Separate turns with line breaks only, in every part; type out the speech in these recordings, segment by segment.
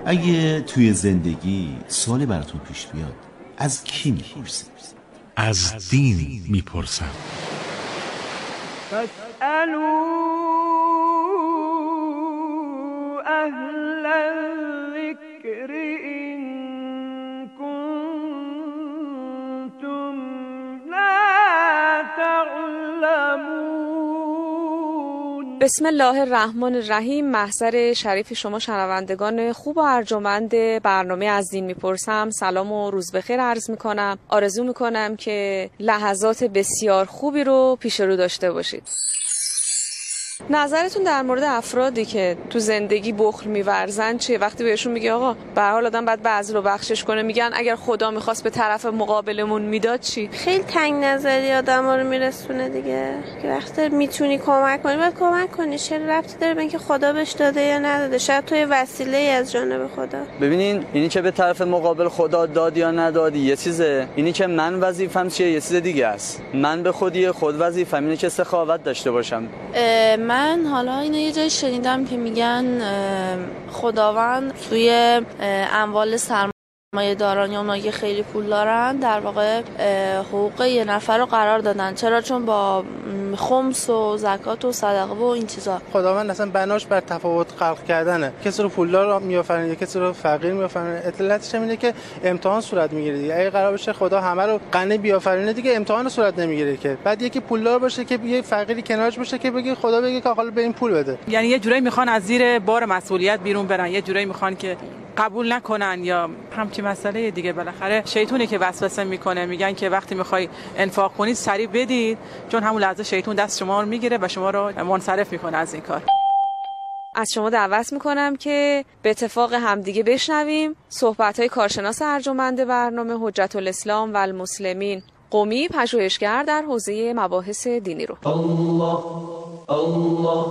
اگه توی زندگی سوالی براتون پیش بیاد از کی میپرسید؟
از دین میپرسم.
فاسألوا اهل الذکر ان کنتم لا تعلمون.
بسم الله الرحمن الرحیم. محضر شریف شما شنوندگان خوب و ارجمند برنامه از دین میپرسم سلام و روز بخیر عرض میکنم. آرزو میکنم که لحظات بسیار خوبی رو پیش رو داشته باشید. نظرتون در مورد افرادی که تو زندگی بخل می‌ورزن چیه؟ وقتی بهشون میگه آقا به هر حال آدم باید بعضی رو بخشش کنه، میگن اگر خدا می‌خواست به طرف مقابلمون میداد چی؟
خیلی تنگ نظری آدم‌ها رو میرسونه دیگه. که وقتی میتونی کمک کنی باید کمک کنی. چه ربطی داره به اینکه خدا بهش داده یا نداده؟ شاید توی وسیله‌ای از جانب خدا.
ببینین اینی که به طرف مقابل خدا داد یا ندادی یه چیزه، اینی که من وظیفه‌م چیه یه چیز دیگه است. من به خود وظیفه‌م اینه که سخاوت داشته باشم.
من حالا اینو یه جای شنیدم که میگن خداوند توی اموال سرمایه داران یا اونایی که خیلی پول دارن در واقع حقوق یه نفر رو قرار دادن. چرا؟ چون با خمس و زکات و صدقه و این چیزا
خداوند اصلا بناش بر تفاوت خلق کردنه. کسی رو پولدار میآفرینه، کسی رو فقیر میآفرینه. اطلاعاتش اینه که امتحان صورت میگیره دیگه. اگه قرار باشه خدا همه رو غنی بیافرینه دیگه امتحان صورت نمیگیره که. بعد یکی پولدار باشه که یه فقیری کنارش باشه که بگه خدا بگه که حالا به این پول بده.
یعنی یه جورایی میخوان از زیر بار مسئولیت بیرون برن، یه جورایی میخوان که قبول نکنن یا همچین مسئله دیگه. بالاخره شیطونی که وسوسه میکنه، میگن که وقتی میخوای انفاق کنید سریع بدید، چون همون لحظه شیطون دست شما رو میگیره و شما رو منصرف میکنه از این کار.
از شما دعوت میکنم که به اتفاق همدیگه بشنویم صحبت‌های کارشناس ارجمند برنامه حجت الاسلام و المسلمین قمی، پژوهشگر در حوزه مباحث دینی رو.
الله الله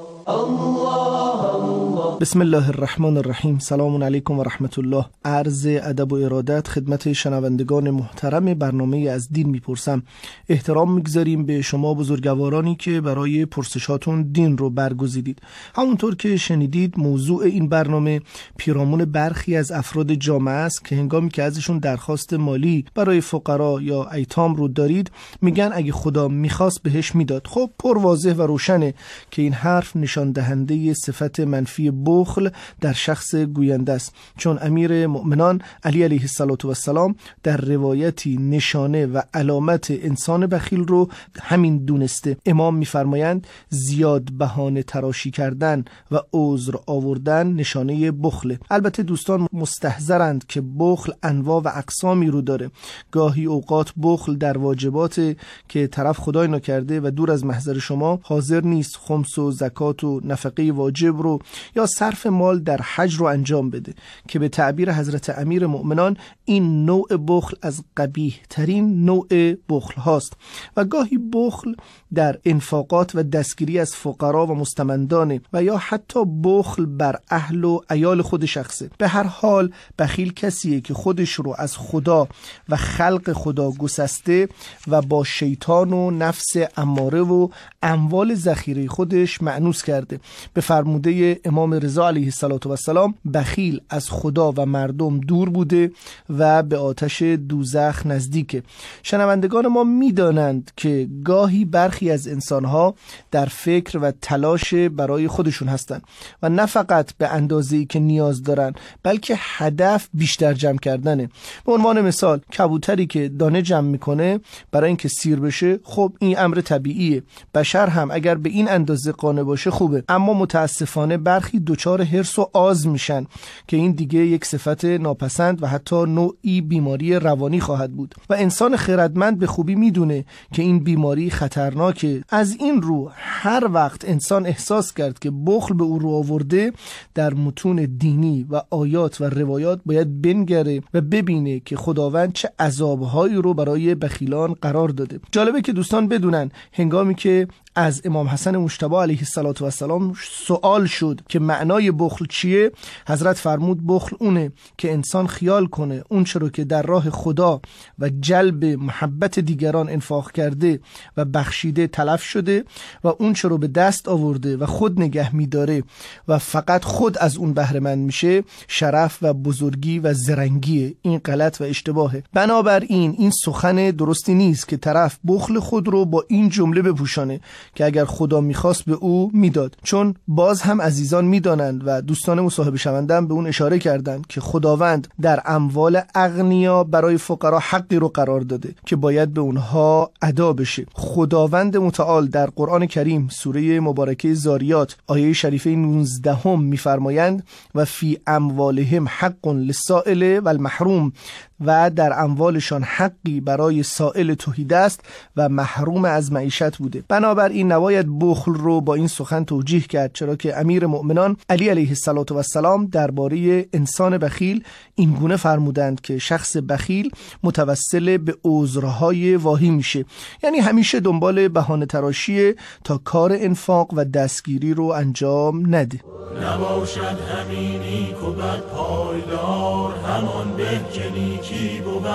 بسم الله الرحمن الرحیم. سلام علیکم و رحمت الله. عرض ادب و ارادت خدمت شنوندگان محترم برنامه از دین میپرسم. احترام میگذاریم به شما بزرگوارانی که برای پرسشاتون دین رو برگزیدید. همونطور که شنیدید موضوع این برنامه پیرامون برخی از افراد جامعه است که هنگامی که ازشون درخواست مالی برای فقرا یا ایتام رو دارید میگن اگه خدا میخواست بهش میداد. خب پر واضح و روشنه که این حرف نشان دهنده صفت منفی بخل در شخص گوینده است، چون امیر مؤمنان علی علیه السلام در روایتی نشانه و علامت انسان بخیل رو همین دونسته. امام میفرمایند زیاد بهانه تراشی کردن و عذر آوردن نشانه بخله. البته دوستان مستحضرند که بخل انواع و اقسامی رو داره. گاهی اوقات بخل در واجبات که طرف خدای نکرده و دور از محضر شما حاضر نیست خمس و زکات و نفقه واجب رو یا صرف مال در حج رو انجام بده، که به تعبیر حضرت امیر مؤمنان این نوع بخل از قبیح ترین نوع بخل هاست. و گاهی بخل در انفاقات و دستگیری از فقرا و مستمندانه و یا حتی بخل بر اهل و عیال خود شخصه. به هر حال بخیل کسیه که خودش رو از خدا و خلق خدا گسسته و با شیطان و نفس اماره و اموال ذخیره خودش مأنوس کرده. به فرموده امام رضا علیه السلام بخیل از خدا و مردم دور بوده و به آتش دوزخ نزدیکه. شنوندگان ما میدانند که گاهی برخی از انسانها در فکر و تلاش برای خودشون هستند و نه فقط به اندازه‌ای که نیاز دارن بلکه هدف بیشتر جمع کردنه. به عنوان مثال کبوتری که دانه جمع میکنه برای اینکه سیر بشه، خب این امر طبیعیه. بشر هم اگر به این اندازه قانع باشه خوبه، اما متاسفانه برخی دچار حرص و آز میشن که این دیگه یک صفت ناپسند و حتی نوعی بیماری روانی خواهد بود و انسان خردمند به خوبی میدونه که این بیماری خطرناکه. از این رو هر وقت انسان احساس کرد که بخل به او رو آورده، در متون دینی و آیات و روایات باید بنگره و ببینه که خداوند چه عذابهایی رو برای بخیلان قرار داده. جالبه که دوستان بدونن هنگامی که از امام حسن مجتبی علیه السلام سوال شد که معنای بخل چیه، حضرت فرمود بخل اونه که انسان خیال کنه اون چرا که در راه خدا و جلب محبت دیگران انفاق کرده و بخشیده تلف شده و اون چرا به دست آورده و خود نگه میداره و فقط خود از اون بهره مند میشه، شرف و بزرگی و زرنگیه. این غلط و اشتباهه. بنابراین این سخن درستی نیست که طرف بخل خود رو با این جمله بپوشانه که اگر خدا میخواست به او میداد، چون باز هم عزیزان میدانند و دوستان مصاحبه شوندم به اون اشاره کردند که خداوند در اموال اغنیا برای فقرا حقی رو قرار داده که باید به اونها ادا بشه. خداوند متعال در قرآن کریم سوره مبارکه زاریات آیه شریفه 19 میفرمایند و فی اموالهم حق للسائل و المحروم، و در اموالشان حقی برای سائل توحیده است و محروم از معیشت بوده. بنابراین نباید بخل رو با این سخن توجیه کرد، چرا که امیر مؤمنان علی علیه السلام درباره انسان بخیل این گونه فرمودند که شخص بخیل متوسل به عذرهای واهی میشه، یعنی همیشه دنبال بهانه تراشیه تا کار انفاق و دستگیری رو انجام نده.
نباشد همینی که بد پایدار، همان به نیکی بود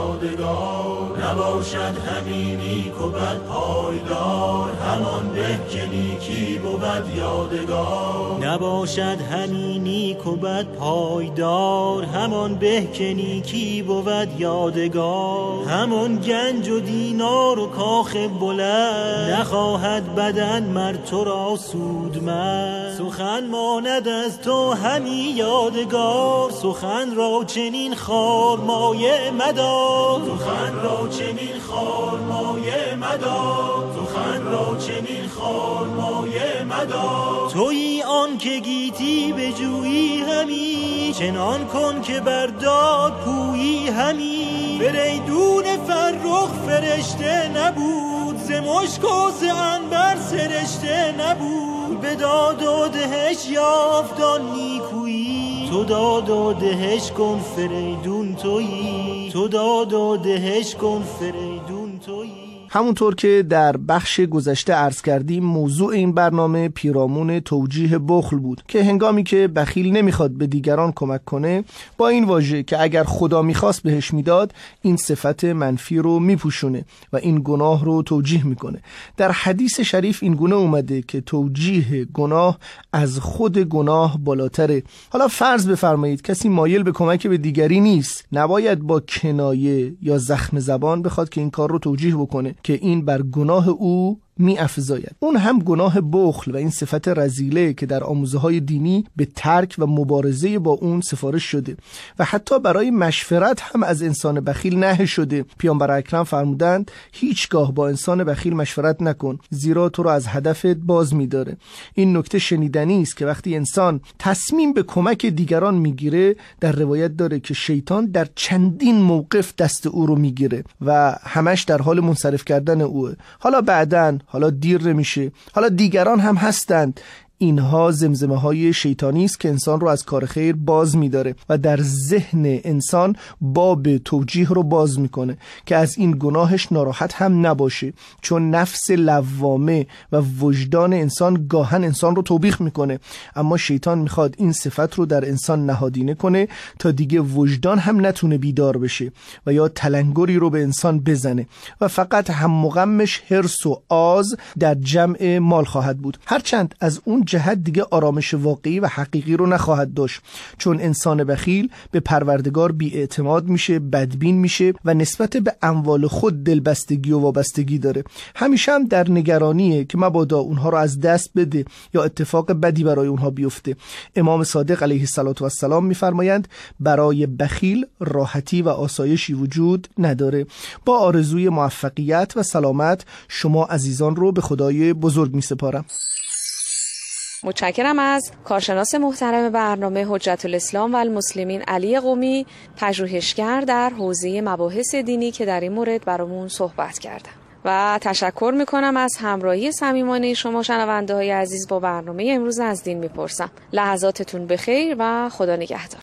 یادگار. نباشد همینی که بد پایدار، همان به نیکی بود یادگار.
نباشد همینی که بد پایدار، همان به نیکی بود یادگار. همون گنج و دینار و کاخ بلند، نخواهد بدن مر تو را سودمند. سخن ماند از تو همی یادگار، سخن را چنین خار مایه مدار. سخن را چنین خار مایه مدار، سخن را چنین خار مایه مدار. تویی آن که گیتی به جویی همی، چنان کن که برداد پویی همی. فریدون فرخ فرشته نبود، ز مشک و ز عنبر سرشته نبود. به داد و دهش یافتان نیکویی، تو داد و دهش کن فریدون تویی. تو داد و دهش کن فریدون تویی.
همونطور که در بخش گذشته عرض کردیم، موضوع این برنامه پیرامون توجیه بخل بود که هنگامی که بخیل نمیخواد به دیگران کمک کنه، با این واژه که اگر خدا میخواست بهش میداد، این صفت منفی رو میپوشونه و این گناه رو توجیه میکنه. در حدیث شریف این گونه اومده که توجیه گناه از خود گناه بالاتره. حالا فرض بفرمایید کسی مایل به کمک به دیگری نیست، نباید با کنایه یا زخم زبان بخواد که این کار رو توجیه بکنه که این بر گناه او می افزاید. اون هم گناه بخل و این صفت رذیله که در آموزه‌های دینی به ترک و مبارزه با اون سفارش شده و حتی برای مشورت هم از انسان بخیل نهی شده. پیامبر اکرم فرمودند هیچگاه با انسان بخیل مشورت نکن، زیرا تو رو از هدفت باز می‌داره. این نکته شنیدنی است که وقتی انسان تصمیم به کمک دیگران میگیره، در روایت داره که شیطان در چندین موقف دست او رو میگیره و همش در حال منصرف کردن اوه. حالا بعداً، حالا دیر نمیشه، حالا دیگران هم هستند. اینها زمزمه های شیطانی است که انسان رو از کار خیر باز می‌داره و در ذهن انسان باب توجیه رو باز میکنه که از این گناهش ناراحت هم نباشه، چون نفس لوامه و وجدان انسان گاهن انسان رو توبیخ میکنه، اما شیطان میخواد این صفت رو در انسان نهادینه کنه تا دیگه وجدان هم نتونه بیدار بشه و یا تلنگری رو به انسان بزنه و فقط هم غمش حرص و آز در جمع مال خواهد بود. هرچند از اون جهت دیگه آرامش واقعی و حقیقی رو نخواهد داشت، چون انسان بخیل به پروردگار بی‌اعتماد میشه، بدبین میشه و نسبت به اموال خود دلبستگی و وابستگی داره. همیشه هم در نگرانیه که مبادا اونها رو از دست بده یا اتفاق بدی برای اونها بیفته. امام صادق علیه السلام میفرمایند برای بخیل راحتی و آسایشی وجود نداره. با آرزوی موفقیت و سلامت شما عزیزان رو به خدای بزرگ میسپارم.
متشکرم از کارشناس محترم برنامه حجت الاسلام و المسلمین علی قمی، پژوهشگر در حوزه مباحث دینی که در این مورد برامون صحبت کردن و تشکر میکنم از همراهی صمیمانه شما شنونده های عزیز با برنامه امروز از دین میپرسم. لحظاتتون بخیر و خدا نگهدار.